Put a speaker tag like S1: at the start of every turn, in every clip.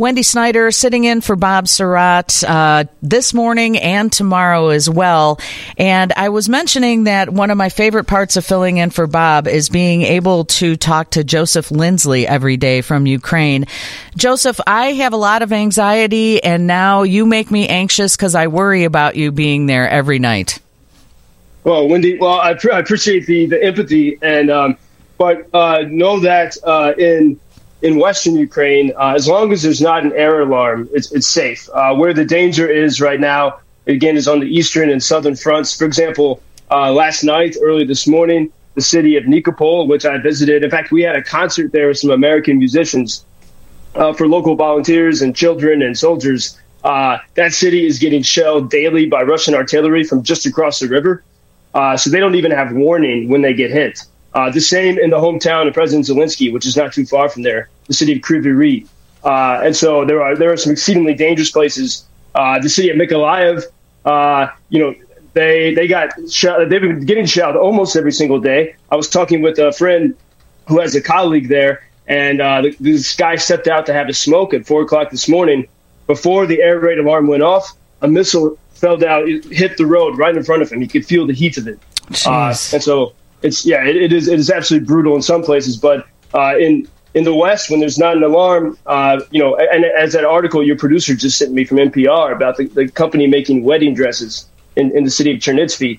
S1: Wendy Snyder sitting in for Bob Surratt this morning and tomorrow as well. And I was mentioning that one of my favorite parts of filling in for Bob is being able to talk to Joseph Lindsley every day from Ukraine. Joseph, I have a lot of anxiety, and now you make me anxious because I worry about you being there every night.
S2: Well, Wendy, I appreciate the empathy, and but know that in Western Ukraine, as long as there's not an air alarm, it's safe. Where the danger is right now, again, is on the eastern and southern fronts. For example, last night, early this morning, the city of Nikopol, which I visited. In fact, we had a concert there with some American musicians for local volunteers and children and soldiers. That city is getting shelled daily by Russian artillery from just across the river. So they don't even have warning when they get hit. The same in the hometown of President Zelensky, which is not too far from there, the city of Kryvyi Rih. And so there are some exceedingly dangerous places. The city of Mykolaiv, they got shelled. They've been getting shelled almost every single day. I was talking with a friend who has a colleague there, and this guy stepped out to have a smoke at 4 o'clock this morning. Before the air raid alarm went off, a missile fell down, it hit the road right in front of him. He could feel the heat of it. And so it is absolutely brutal in some places, but in the West, when there's not an alarm, and as that article your producer just sent me from NPR about the company making wedding dresses in the city of Chernivtsi,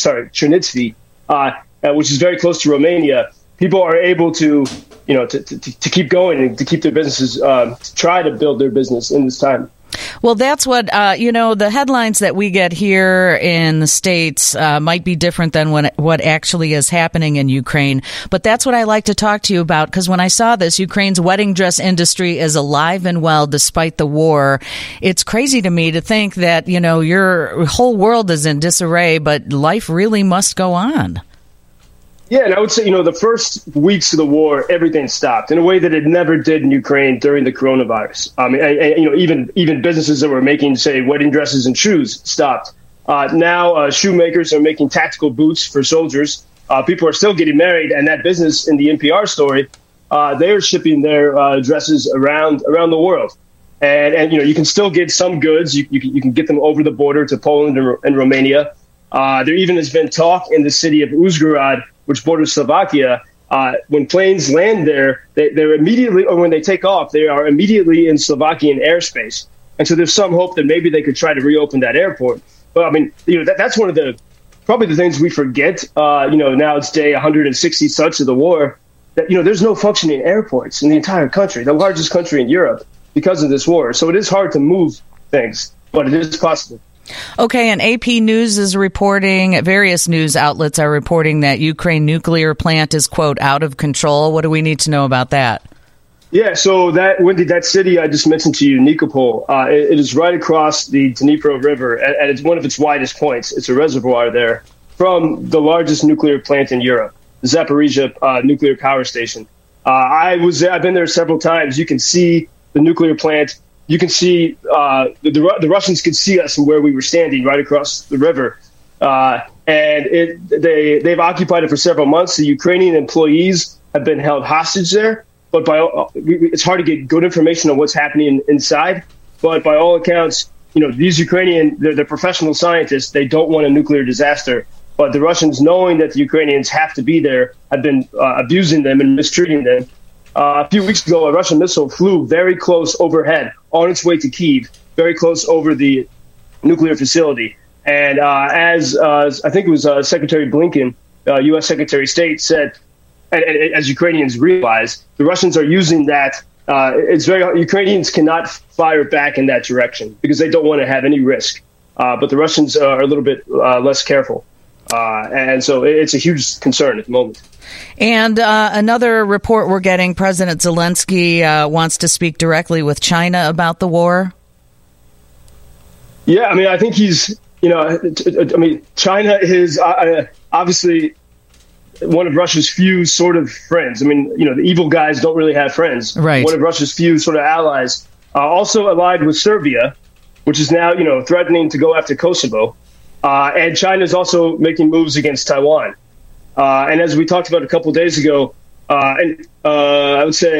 S2: which is very close to Romania, people are able to keep going and to keep their businesses, to try to build their business in this time.
S1: Well, that's what, the headlines that we get here in the States might be different than what actually is happening in Ukraine. But that's what I like to talk to you about, because when I saw this, Ukraine's wedding dress industry is alive and well despite the war. It's crazy to me to think that, your whole world is in disarray, but life really must go on.
S2: Yeah, and I would say, the first weeks of the war, everything stopped in a way that it never did in Ukraine during the coronavirus. Even businesses that were making, say, wedding dresses and shoes stopped. Now shoemakers are making tactical boots for soldiers. People are still getting married, and that business in the NPR story, they are shipping their dresses around the world. And you can still get some goods. You can get them over the border to Poland and Romania. There even has been talk in the city of Uzhhorod, which borders Slovakia. When planes land there, they're immediately, or when they take off, they are immediately in Slovakian airspace. And so there's some hope that maybe they could try to reopen that airport. But that's one of probably the things we forget. Now it's day 160 such of the war, that, there's no functioning airports in the entire country, the largest country in Europe, because of this war. So it is hard to move things, but it is possible.
S1: Okay, and AP News is reporting, various news outlets are reporting that Ukraine nuclear plant is, quote, out of control. What do we need to know about that?
S2: Yeah, so that city I just mentioned to you, Nikopol, it is right across the Dnipro River, and it's one of its widest points. It's a reservoir there from the largest nuclear plant in Europe, the Zaporizhzhia nuclear power station. I've been there several times. You can see the nuclear plant. You can see the Russians could see us from where we were standing right across the river. And they've occupied it for several months. The Ukrainian employees have been held hostage there. But it's hard to get good information on what's happening inside. But by all accounts, these they're professional scientists. They don't want a nuclear disaster. But the Russians, knowing that the Ukrainians have to be there, have been abusing them and mistreating them. A few weeks ago, a Russian missile flew very close overhead on its way to Kyiv, very close over the nuclear facility. And as I think it was Secretary Blinken, U.S. Secretary of State, said, and as Ukrainians realize, the Russians are using that. Ukrainians cannot fire back in that direction because they don't want to have any risk. But the Russians are a little bit less careful. And so it's a huge concern at the moment.
S1: And another report we're getting, President Zelensky wants to speak directly with China about the war.
S2: Yeah, I think he's, China is obviously one of Russia's few sort of friends. The evil guys don't really have friends.
S1: Right.
S2: One of Russia's few sort of allies. Also allied with Serbia, which is now, threatening to go after Kosovo. And China is also making moves against Taiwan. And as we talked about a couple of days ago, I would say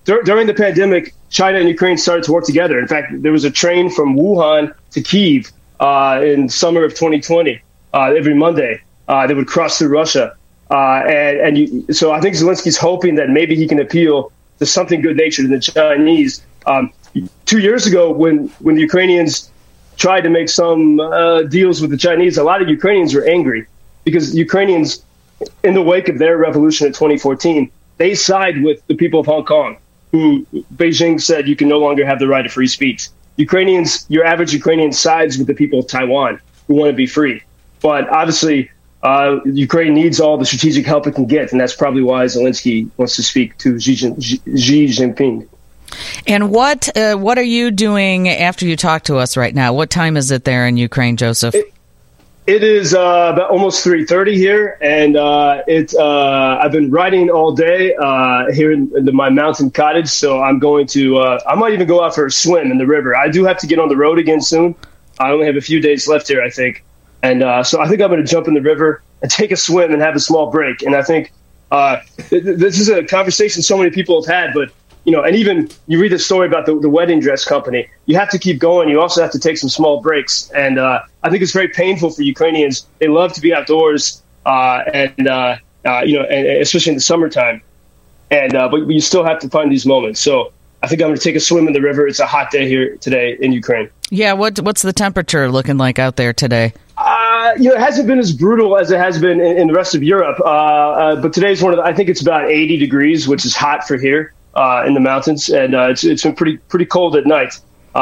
S2: during the pandemic, China and Ukraine started to work together. In fact, there was a train from Wuhan to Kyiv in summer of 2020 every Monday. They would cross through Russia. So I think Zelensky's hoping that maybe he can appeal to something good-natured in the Chinese. 2 years ago, when the Ukrainians tried to make some deals with the Chinese, a lot of Ukrainians were angry because Ukrainians, in the wake of their revolution in 2014, they side with the people of Hong Kong, who Beijing said you can no longer have the right of free speech. Ukrainians, your average Ukrainian sides with the people of Taiwan who want to be free. But obviously, Ukraine needs all the strategic help it can get, and that's probably why Zelensky wants to speak to Xi Jinping.
S1: And what are you doing after you talk to us right now? What time is it there in Ukraine, Joseph?
S2: It is about almost 3:30 here, and I've been riding all day here in my mountain cottage. So I'm going to I might even go out for a swim in the river. I do have to get on the road again soon. I only have a few days left here, I think, and so I think I'm going to jump in the river and take a swim and have a small break. And I think this is a conversation so many people have had, but and even you read the story about the wedding dress company. You have to keep going. You also have to take some small breaks. And I think it's very painful for Ukrainians. They love to be outdoors, and especially in the summertime. But you still have to find these moments. So I think I'm going to take a swim in the river. It's a hot day here today in Ukraine.
S1: Yeah. What's the temperature looking like out there today?
S2: It hasn't been as brutal as it has been in the rest of Europe. But today's I think it's about 80 degrees, which is hot for here. In the mountains, and it's been pretty cold at night.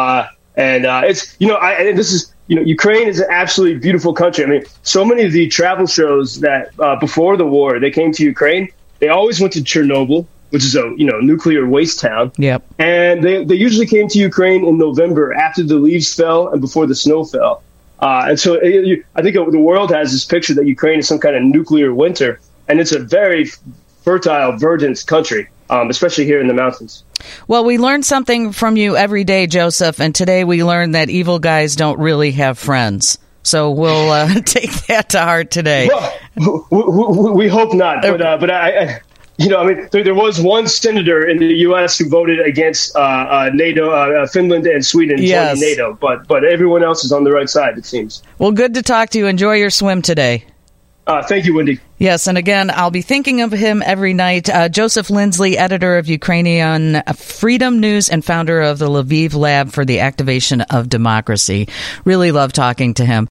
S2: Ukraine is an absolutely beautiful country. I mean, so many of the travel shows that before the war they came to Ukraine, they always went to Chernobyl, which is a nuclear waste town.
S1: Yep.
S2: And they usually came to Ukraine in November after the leaves fell and before the snow fell. And so I think the world has this picture that Ukraine is some kind of nuclear winter, and it's a very fertile, verdant country. Especially here in the mountains.
S1: Well, we learn something from you every day, Joseph, and today we learned that evil guys don't really have friends. So we'll take that to heart today.
S2: Well, we hope not, but there was one senator in the U.S. who voted against NATO, Finland and Sweden joining NATO, but everyone else is on the right side, it seems.
S1: Well, good to talk to you. Enjoy your swim today.
S2: Thank you, Wendy.
S1: Yes, and again, I'll be thinking of him every night. Joseph Lindsley, editor of Ukrainian Freedom News and founder of the Lviv Lab for the Activation of Democracy. Really love talking to him.